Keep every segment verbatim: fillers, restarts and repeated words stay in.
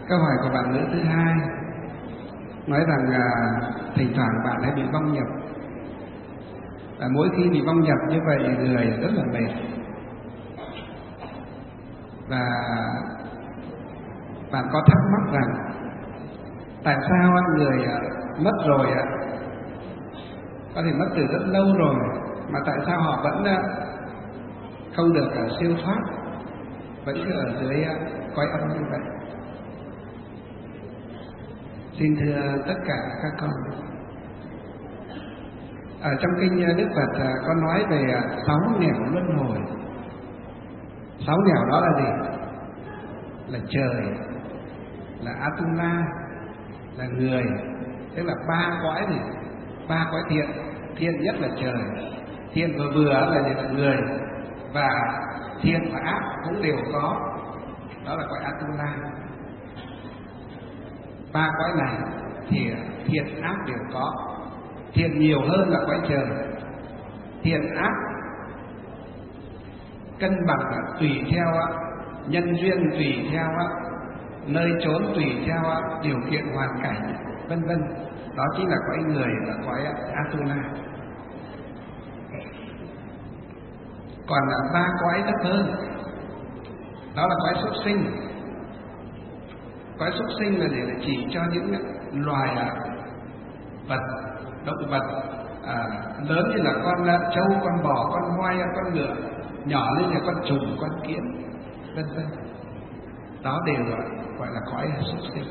Câu hỏi của bạn nữ thứ hai nói rằng à, thỉnh thoảng bạn hay bị vong nhập. Và mỗi khi bị vong nhập như vậy người rất là mệt. Và bạn có thắc mắc rằng tại sao người mất rồi có thể mất từ rất lâu rồi mà tại sao họ vẫn không được siêu thoát, vẫn cứ ở dưới cõi âm như vậy? Xin thưa tất cả các con, ở trong kinh Đức Phật có nói về sáu nẻo luân hồi. Sáu nẻo đó là gì? Là trời, là Atula, là người, tức là ba cõi gì? Ba cõi thiện. Thiện nhất là trời, thiện vừa vừa là gì? Là người, và thiện và ác cũng đều có, đó là cõi Atula. Ba cõi này thì thiện ác đều có. Thiện nhiều hơn là cõi trời. Thiện ác cân bằng tùy theo nhân duyên, tùy theo nơi trốn, tùy theo điều kiện hoàn cảnh, vân vân. Đó chính là cõi người và cõi Atula. Còn là ba cõi thấp hơn, đó là cõi súc sinh. Cõi súc sinh là để chỉ cho những loài vật, động vật à, lớn như là con trâu, con bò, con voi, con ngựa, nhỏ lên là con trùng, con kiến, vân vân. Đó đều gọi là cõi súc sinh.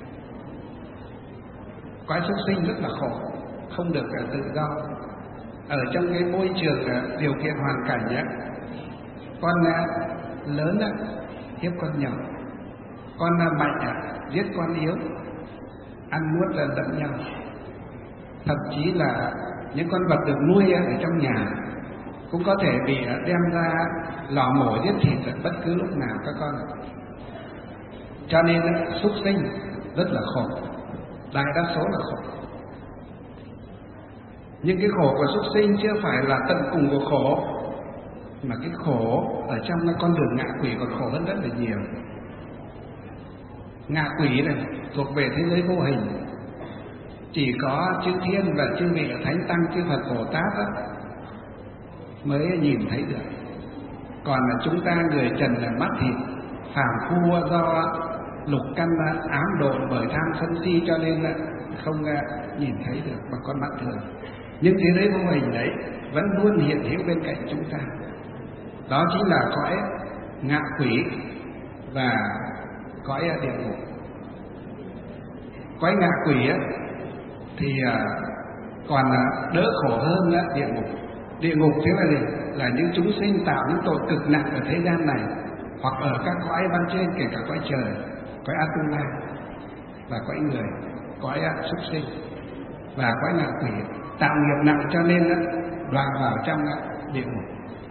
Cõi súc sinh rất là khổ, không được tự do. Ở trong cái môi trường điều kiện hoàn cảnh ấy, con lớn hiếp con nhỏ, con mạnh giết con yếu, ăn nuốt là lẫn nhau. Thậm chí là những con vật được nuôi ở trong nhà cũng có thể bị đem ra lò mổ giết thịt bất cứ lúc nào các con. Cho nên súc sinh rất là khổ, đại đa số là khổ. Nhưng cái khổ của súc sinh chưa phải là tận cùng của khổ, mà cái khổ ở trong cái con đường ngạ quỷ còn khổ hơn rất là nhiều. Ngạ quỷ này thuộc về thế giới vô hình, chỉ có chư thiên và chư vị thánh tăng, chư Phật Bồ Tát đó, mới nhìn thấy được. Còn là chúng ta người trần là mắt thịt phàm phu, do lục căn ám độn bởi tham sân si cho nên là không nhìn thấy được bằng con mắt thường. Nhưng thế giới vô hình đấy vẫn luôn hiện hữu bên cạnh chúng ta. Đó chính là cõi ngạ quỷ và cõi địa ngục. Cõi ngạ quỷ ấy, thì còn đỡ khổ hơn địa ngục. Địa ngục thế là gì? Là những chúng sinh tạo những tội cực nặng ở thế gian này, hoặc ở các cõi ban trên, kể cả cõi trời, cõi Atula và cõi người, cõi súc sinh và cõi ngạ quỷ, tạo nghiệp nặng cho nên đoạn vào trong địa ngục.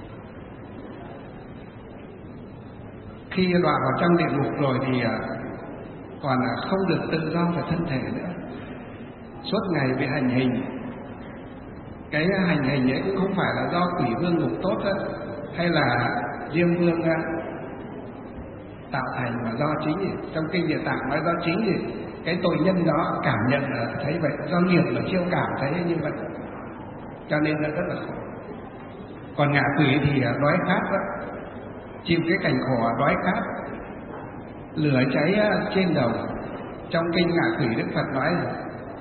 Khi đoạn vào trong địa ngục rồi thì còn không được tự do về thân thể nữa, suốt ngày bị hành hình. Cái hành hình ấy cũng không phải là do quỷ vương ngục tốt đó, hay là Diêm Vương tạo thành, mà do chính gì? Trong kinh Địa Tạng nói do chính gì? Cái tội nhân đó cảm nhận là thấy vậy, do nghiệp mà chiêu cảm thấy như vậy, cho nên nó rất là khổ. Còn ngạ quỷ thì đói khát đó, chịu cái cảnh khổ đói khát, lửa cháy trên đầu. Trong kinh ngạ quỷ Đức Phật nói là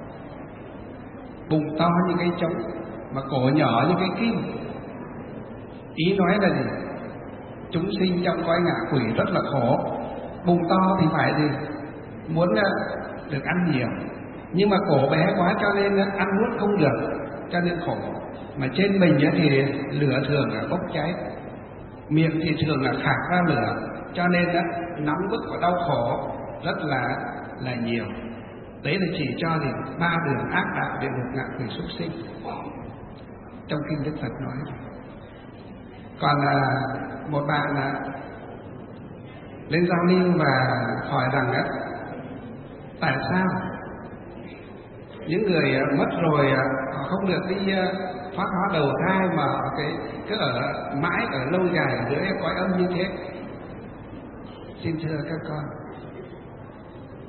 bụng to như cái trống mà cổ nhỏ như cái kim. Ý nói là gì? Chúng sinh trong cõi ngạ quỷ rất là khổ. Bụng to thì phải gì? Muốn được ăn nhiều, nhưng mà cổ bé quá cho nên ăn nuốt không được, cho nên khổ. Mà trên mình thì lửa thường là bốc cháy, miệng thì thường là khạc ra lửa, cho nên nóng bức và đau khổ rất là là nhiều. Đấy là chỉ cho thì ba đường ác đạo, địa ngục, ngạ quỷ, súc sinh, trong kinh Đức Phật nói. Còn là một bạn là lên giao lưu và hỏi rằng á, tại sao những người mất rồi họ không được đi thoát hóa đầu thai mà cái cứ ở mãi, ở lâu dài ở dưới cõi âm như thế? Xin thưa các con,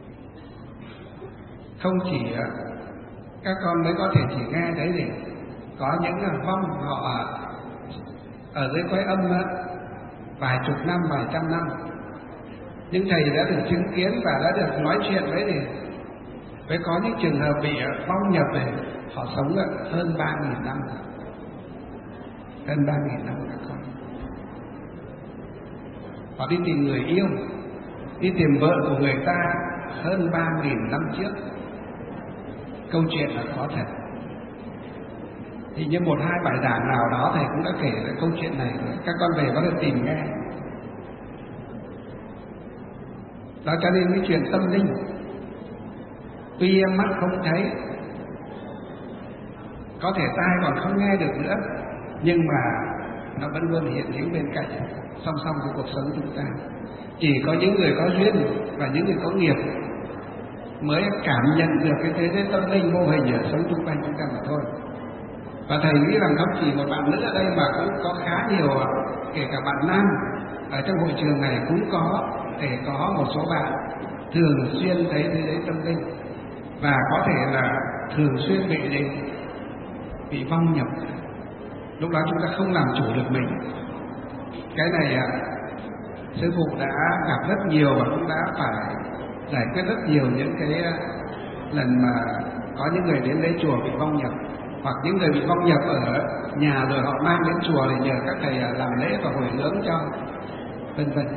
không chỉ các con mới có thể chỉ nghe thấy gì, có những vong họ ở dưới cõi âm đó, vài chục năm, vài trăm năm, nhưng thầy đã được chứng kiến và đã được nói chuyện với thì với có những trường hợp bị vong nhập này, họ sống hơn ba nghìn năm, hơn ba nghìn năm các con. Họ đi tìm người yêu, đi tìm vợ của người ta hơn ba nghìn năm trước. Câu chuyện là có thật. Thì như một hai bài giảng nào đó thầy cũng đã kể lại câu chuyện này, các con về có thể tìm nghe. Đó cho nên cái chuyện tâm linh, tuy mắt không thấy, có thể tai còn không nghe được nữa, nhưng mà nó vẫn luôn hiện hữu bên cạnh, song song với cuộc sống chúng ta. Chỉ có những người có duyên và những người có nghiệp mới cảm nhận được cái thế giới tâm linh mô hình ở sống xung quanh chúng ta mà thôi. Và thầy nghĩ rằng không chỉ một bạn nữ ở đây mà cũng có khá nhiều, kể cả bạn nam ở trong hội trường này cũng có thể có một số bạn thường xuyên thấy thế giới tâm linh và có thể là thường xuyên bị gì, bị vong nhập. Lúc đó chúng ta không làm chủ được mình. Cái này à, sư phụ đã gặp rất nhiều và cũng đã phải giải quyết rất nhiều những cái lần mà có những người đến lấy chùa bị vong nhập, hoặc những người bị vong nhập ở nhà rồi họ mang đến chùa để nhờ các thầy làm lễ và hồi hướng cho, vân vân.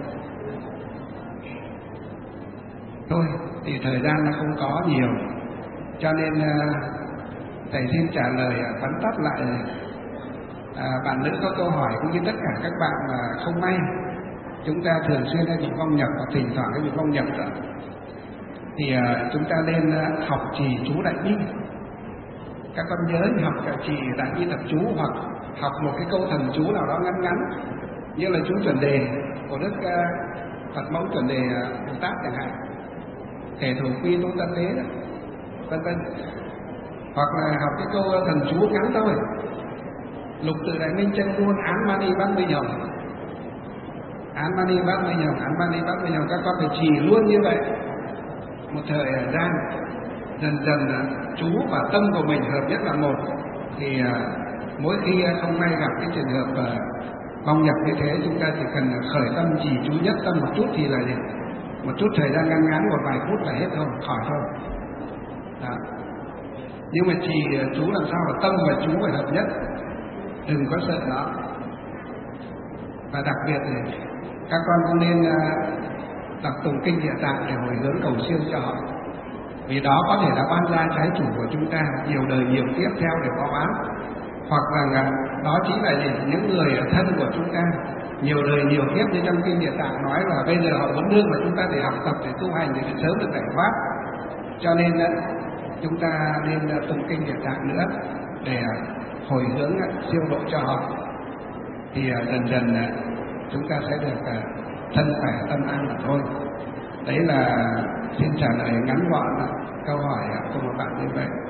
Thôi thì thời gian nó không có nhiều, cho nên thầy xin trả lời vắn tắt lại. À, bạn nữ có câu hỏi cũng như tất cả các bạn mà không may chúng ta thường xuyên hay bị vong nhập hoặc thỉnh thoảng hay bị vong nhập rồi, thì à, chúng ta nên học trì chú đại bi. Các con nhớ học cả trì đại bi tập chú, hoặc học một cái câu thần chú nào đó ngắn ngắn, như là chú chuẩn đề của Đức uh, Phật Mẫu Chuẩn Đề uh, Bồ Tát chẳng hạn, kẻ thủ quy tôn tân thế đó, vân vân. Hoặc là học cái câu thần chú ngắn thôi, lục tự đại minh chân luôn án mani bát mi nhồng, án mani bát mi nhồng, án mani bát mi nhồng. Các con phải trì luôn như vậy một thời gian, dần dần chú và tâm của mình hợp nhất là một, thì mỗi khi không may gặp cái trường hợp vong nhập như thế, chúng ta chỉ cần khởi tâm trì chú nhất tâm một chút thì là gì, một chút thời gian ngắn ngắn, một vài phút là hết thôi, khỏi thôi. Đó. Nhưng mà trì chú làm sao mà tâm và chú phải hợp nhất, đừng có sợ nó. Và đặc biệt thì các con cũng nên đọc tụng kinh Địa Tạng để hồi hướng cầu siêu cho họ, vì đó có thể là oan gia trái chủ của chúng ta nhiều đời nhiều tiếp theo để báo án, hoặc là đó chính là gì, những người thân của chúng ta nhiều đời nhiều kiếp, như trong kinh Địa Tạng nói là bây giờ họ vẫn đương mà chúng ta để học tập để tu hành để sớm được giải thoát. Cho nên chúng ta nên tụng kinh Địa Tạng nữa để hồi hướng siêu độ cho họ, thì dần dần chúng ta sẽ được thân khỏe tâm an mà thôi. Đấy là xin trả lời ngắn gọn câu hỏi của một bạn như vậy.